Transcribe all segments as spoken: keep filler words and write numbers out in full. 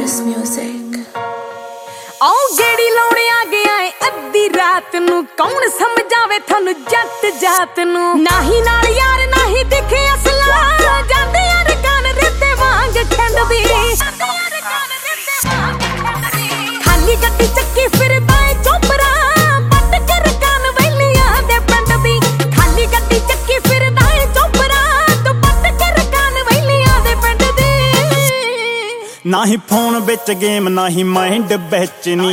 This music. आओ गेड़ी लाउणे आ गया है अद्धी रात नू कौन समझावे थानू जट जात नू नाही नाल यार नाही दिखे असला जांदे यार कान रेते वांग खंडदी खाली गड्डी चक्की फिरदा ए चोपरा पट कर कान वैलियां दे पिंड दी खाली गड्डी चक्की फिरदा ए चोपरा तू पट कर कान वैलियां दे पिंड दी ना ही फोन विच गेम ना ही माइंड विच नी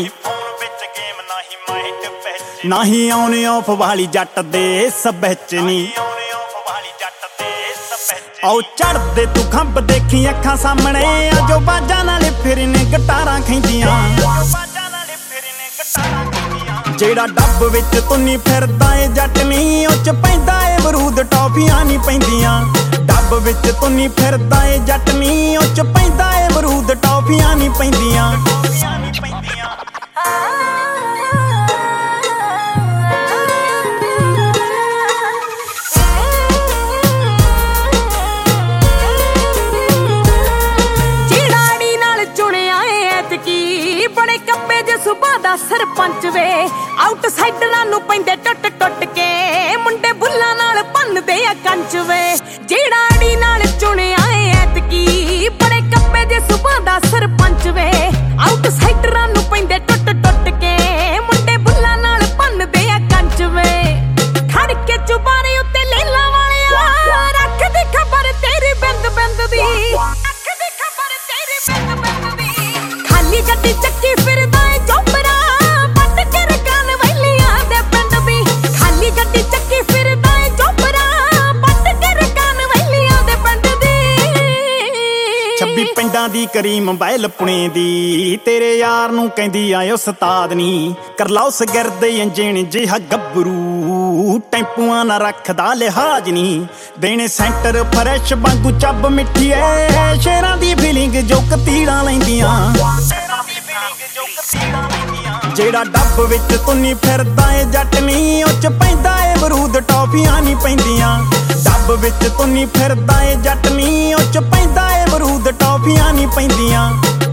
ना ही ऑन ऑफ वाली जट दे सबच नी आओ चढ़दे तू खंब देखी अखां सामने जो बाजा नाले फिरने गिटारां खैंदियां जेड़ा डब विच तुन्नी फिरदा ए जट नी ओ च पैंदा ए बरूद टॉफियां नी पैंदियां डब विच तुन्नी फिरदा ए जट नी ओ च पैंदा ए बरूद टॉफियां नी पैंदियां बड़े कब्बे जे सुबह दा सरपंच वे आउटसाइडरां नू पैंदे टुट टुट के मुंडे बुल्लां नाल भन्नदे आ कंच वे जेड़ा आड़ी नाल चुनिया ए ऐतकी बड़े कब्बे जे सुबह दा सरपंच वे आउटसाइडरां नू पैंदे टुट टुट के मुंडे बुल्लां नाल भन्नदे आ कंच वे खड़ के चुबारे उत्ते लेला वालिया रख दी खबर तेरी बिंद बिंद दी रख दी खबर तेरी बिंद बिंद दी खाली गड्डी चक्की फिरदा ए चोपरा पट कर कान वैलियां दे पिंड दी खाली गड्डी चक्की फिरदा ए चोपरा पट कर कान वैलियां दे पिंड दी छब्बी पिंडां दी करीम बैल पुणे दी तेरे यार नू कहंदी आयो उस्ताद नी कर लाओ सगिरद इंजन जिहा गब्बरू टैंपूआं ना रखदा लिहाज नी देने सेंटर फ्रैश वांगू ਚੱਬ मिठी ऐ शेरां दी फीलिंग जो कतीड़ां लैंदियां जेड़ा डब विच तुन्नी फिरदा ए जट नी ओ च पैंदा ए बरूद टॉफियां नी पैंदियां डब विच तुन्नी फिरदा ए जट नी ओ च पैंदा ए बरूद टॉफियां नी पैंदियां